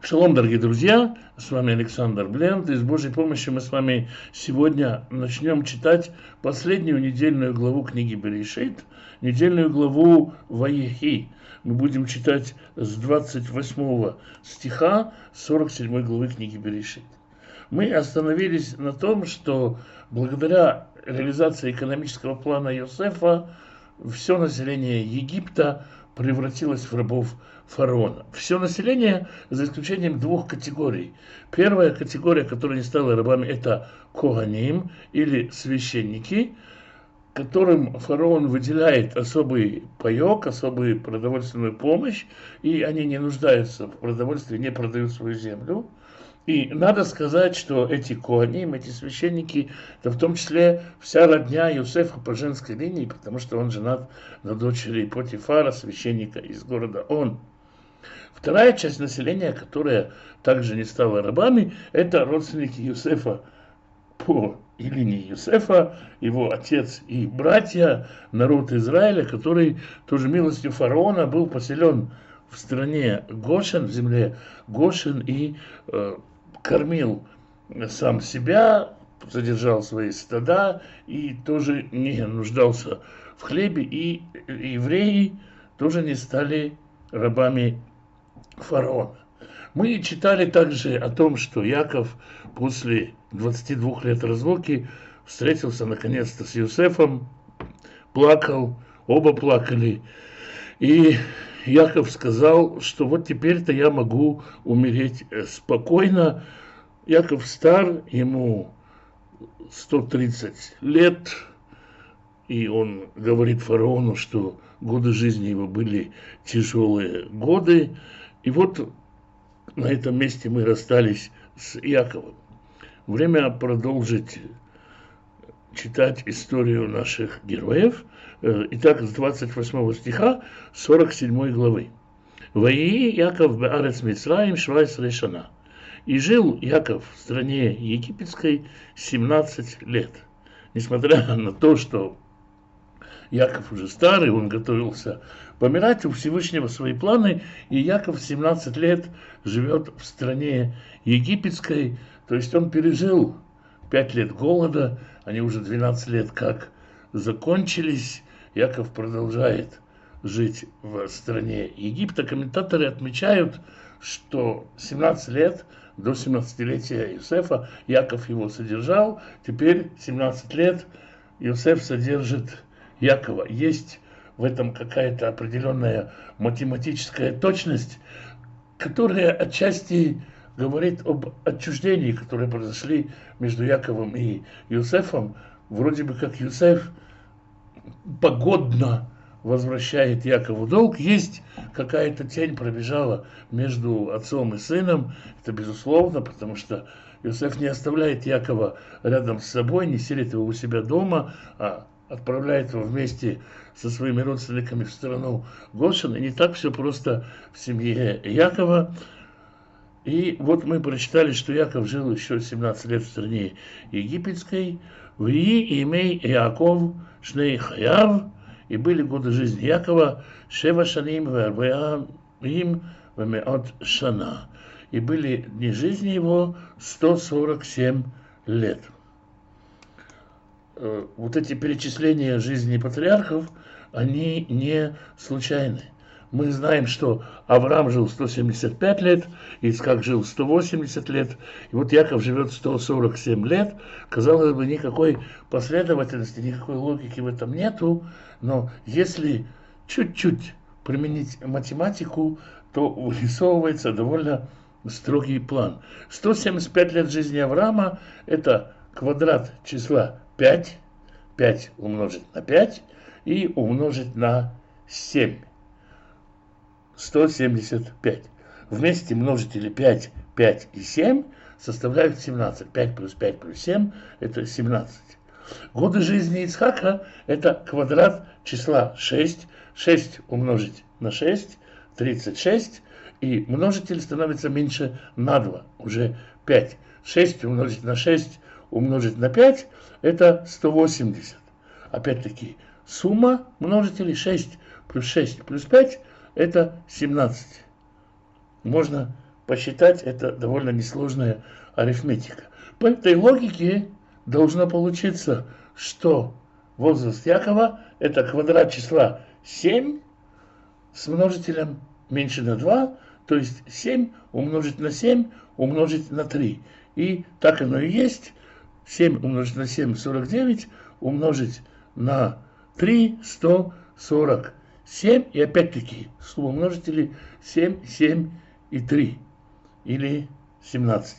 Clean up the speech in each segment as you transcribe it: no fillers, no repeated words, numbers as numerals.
Шалом, дорогие друзья, с вами Александр Бленд, и с Божьей помощью мы с вами сегодня начнем читать последнюю недельную главу книги Берешит, недельную главу Ваехи. Мы будем читать с 28 стиха 47 главы книги Берешит. Мы остановились на том, что благодаря реализации экономического плана Йосефа все население Египта превратилось в рабов фараона. Все население, за исключением двух категорий. Первая категория, которая не стала рабами, это коганим, или священники, которым фараон выделяет особый паек, особую продовольственную помощь, и они не нуждаются в продовольствии, не продают свою землю. И надо сказать, что эти коаним, эти священники, это в том числе вся родня Йосефа по женской линии, потому что он женат на дочери Потифара, священника из города Он. Вторая часть населения, которая также не стала рабами, это родственники Йосефа по линии Йосефа, его отец и братья, народ Израиля, который тоже милостью фараона был поселен в стране Гошен, в земле Гошен, и кормил сам себя, содержал свои стада и тоже не нуждался в хлебе, и евреи тоже не стали рабами фараона. Мы читали также о том, что Яков после 22 лет разлуки встретился наконец-то с Йосефом, плакал, оба плакали, и Яков сказал, что вот теперь-то я могу умереть спокойно. Яков стар, ему 130 лет, и он говорит фараону, что годы жизни его были тяжелые годы. И вот на этом месте мы расстались с Яковом. Время продолжить читать историю наших героев. Итак, с 28 стиха 47 главы. «Ваии Яков беарец Мицраим швайс решана». И жил Яков в стране египетской 17 лет. Несмотря на то, что Яков уже старый, он готовился помирать, у Всевышнего свои планы, и Яков 17 лет живет в стране египетской, то есть он пережил 5 лет голода, они уже 12 лет как закончились. Яков продолжает жить в стране Египта. Комментаторы отмечают, что 17 лет до 17-летия Йосефа Яков его содержал, теперь 17 лет Йосеф содержит Якова. Есть в этом какая-то определенная математическая точность, которая отчасти говорит об отчуждении, которые произошли между Яковом и Йосефом. Вроде бы как Йосеф погодно возвращает Якову долг. Есть какая-то тень пробежала между отцом и сыном. Это безусловно, потому что Йосеф не оставляет Якова рядом с собой, не селит его у себя дома, а отправляет его вместе со своими родственниками в страну Гошен. И не так все просто в семье Якова. И вот мы прочитали, что Яков жил еще 17 лет в стране египетской. «Вии имей Яков шней хаяв», и были годы жизни Якова шева шаним веарбеам вемеот шана, и были дни жизни его 147 лет. Вот эти перечисления жизни патриархов, они не случайны. Мы знаем, что Авраам жил 175 лет, Ицхак жил 180 лет, и вот Яков живет 147 лет. Казалось бы, никакой последовательности, никакой логики в этом нету, но если чуть-чуть применить математику, то вырисовывается довольно строгий план. 175 лет жизни Авраама – это квадрат числа 5, 5 умножить на 5 и умножить на 7. 175. Вместе множители 5, 5 и 7 составляют 17. 5 плюс 5 плюс 7 – это 17. Годы жизни Ицхака – это квадрат числа 6. 6 умножить на 6 – 36. И множитель становится меньше на 2, уже 5. 6 умножить на 6 умножить на 5 – это 180. Опять-таки, сумма множителей 6 плюс 5 – это 17. Можно посчитать это довольно несложная арифметика. По этой логике должно получиться, что возраст Якова это квадрат числа 7 с множителем меньше на 2, то есть 7 умножить на 7 умножить на 3. И так оно и есть. 7 умножить на 7 49, умножить на 3 147. И опять-таки слово множители 7, 7 и 3. Или 17.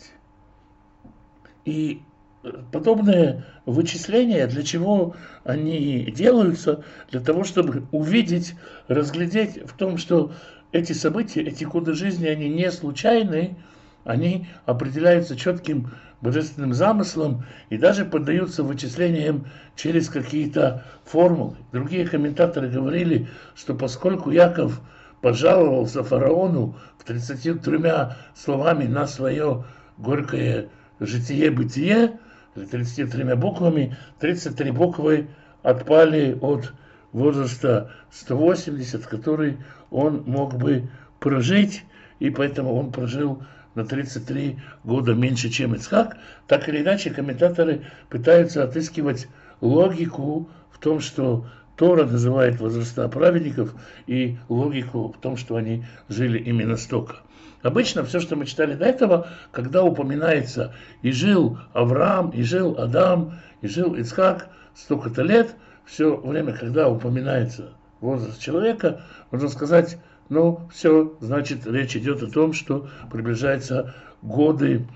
И подобные вычисления, для чего они делаются? Для того, чтобы увидеть, разглядеть в том, что эти события, эти годы жизни, они не случайны, они определяются четким божественным замыслом и даже поддаются вычислениям через какие-то формулы. Другие комментаторы говорили, что поскольку Яков пожаловался фараону в 33 словами на свое горькое житие-бытие, 33 буквами, 33 буквы отпали от возраста 180, который он мог бы прожить, и поэтому он прожил на 33 года меньше, чем Ицхак. Так или иначе, комментаторы пытаются отыскивать логику в том, что Тора называет возраста праведников, и логику в том, что они жили именно столько. Обычно все, что мы читали до этого, когда упоминается и жил Авраам, и жил Адам, и жил Ицхак столько-то лет, все время, когда упоминается возраст человека, можно сказать, ну, все, значит, речь идет о том, что приближаются годы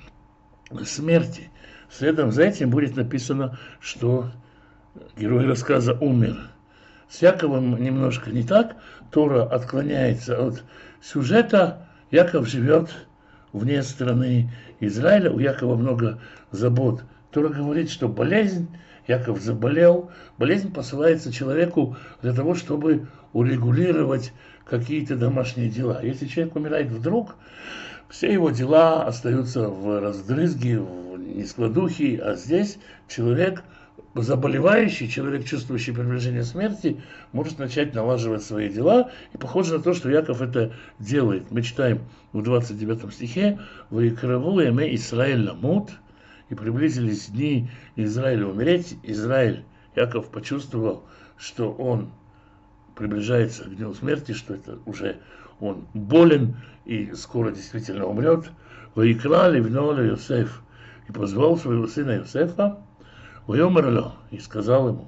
смерти. Следом за этим будет написано, что герой рассказа умер. С Яковом немножко не так. Тора отклоняется от сюжета. Яков живет вне страны Израиля. У Якова много забот. Тора говорит, что болезнь, Яков заболел. Болезнь посылается человеку для того, чтобы урегулировать какие-то домашние дела. Если человек умирает вдруг, все его дела остаются в раздрызге, в нескладухе, а здесь человек, заболевающий, человек, чувствующий приближение смерти, может начать налаживать свои дела. И похоже на то, что Яков это делает. Мы читаем в 29 стихе: «Ваикраву яме Исраэль ламут», и приблизились дни Израиля умереть. Израиль, Яков почувствовал, что он приближается к дню смерти, что это уже он болен и скоро действительно умрет. «Ваикра ливно ле Йосеф», и позвал своего сына Йосефа, «Вайомер и сказал ему: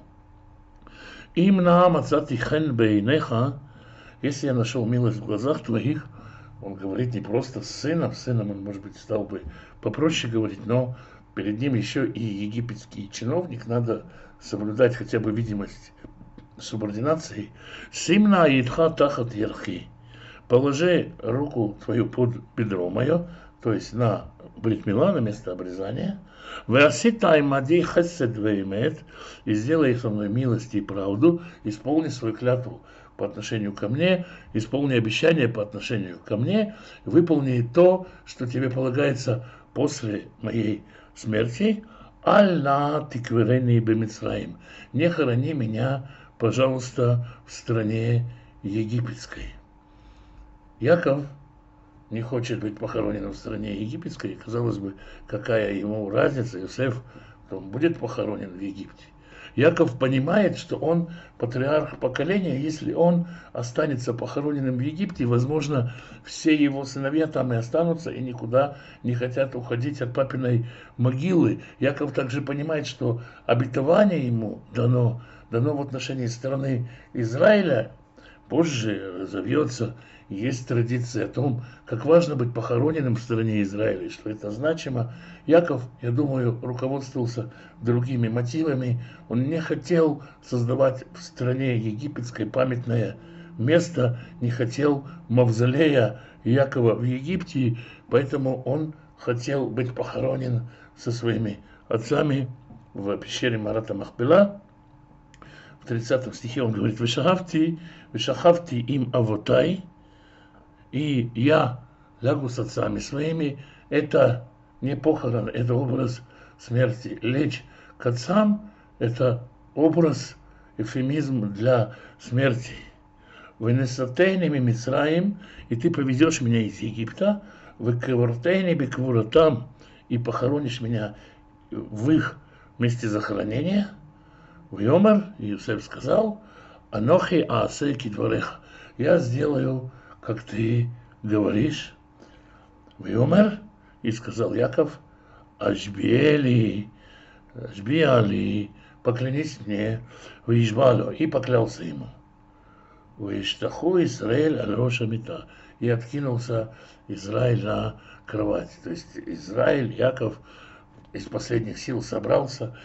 им на мацати хен бейнеха», если я нашел милость в глазах твоих. Он говорит не просто с сыном он, может быть, стал бы попроще говорить, но перед ним еще и египетский чиновник, надо соблюдать хотя бы видимость субординации. «Симна идха тахат ярхи», положи руку твою под бедро мое, то есть на брит мила, на место обрезания. «Веасита имади хесед веймет», и сделай со мной милость и правду, исполни свою клятву по отношению ко мне, исполни обещание по отношению ко мне, выполни то, что тебе полагается после моей смерти. «Аль-на тикверени бемицраим», не хорони меня, пожалуйста, в стране египетской. Яков не хочет быть похороненным в стране египетской. Казалось бы, какая ему разница, Иосиф будет похоронен в Египте. Яков понимает, что он патриарх поколения. Если он останется похороненным в Египте, возможно, все его сыновья там и останутся и никуда не хотят уходить от папиной могилы. Яков также понимает, что обетование ему дано в отношении страны Израиля, позже разовьется. Есть традиция о том, как важно быть похороненным в стране Израиля, и что это значимо. Яков, я думаю, руководствовался другими мотивами. Он не хотел создавать в стране египетской памятное место, не хотел мавзолея Якова в Египте, поэтому он хотел быть похоронен со своими отцами в пещере Марата Махпела. В 30 стихе он говорит: «Вешахавти им авотай», и я лягу с отцами своими. Это не похорон, это образ смерти. Лечь к отцам – это образ, эвфемизм для смерти. «Венесатейними Мицраим», и ты поведешь меня из Египта. выкавартейни беквуратам, и похоронишь меня в их месте захоронения. Вьомер, Иосиф сказал, Анохи аасе кидвареха, я сделаю, как ты говоришь. Вьомер, и сказал Яков, Ашбиэли, Ашбиали, поклянись мне, Вишбалю, и поклялся ему. Виштаху Израиль аль-Роша Мита, и откинулся Израиль на кровать. То есть Израиль, Яков из последних сил собрался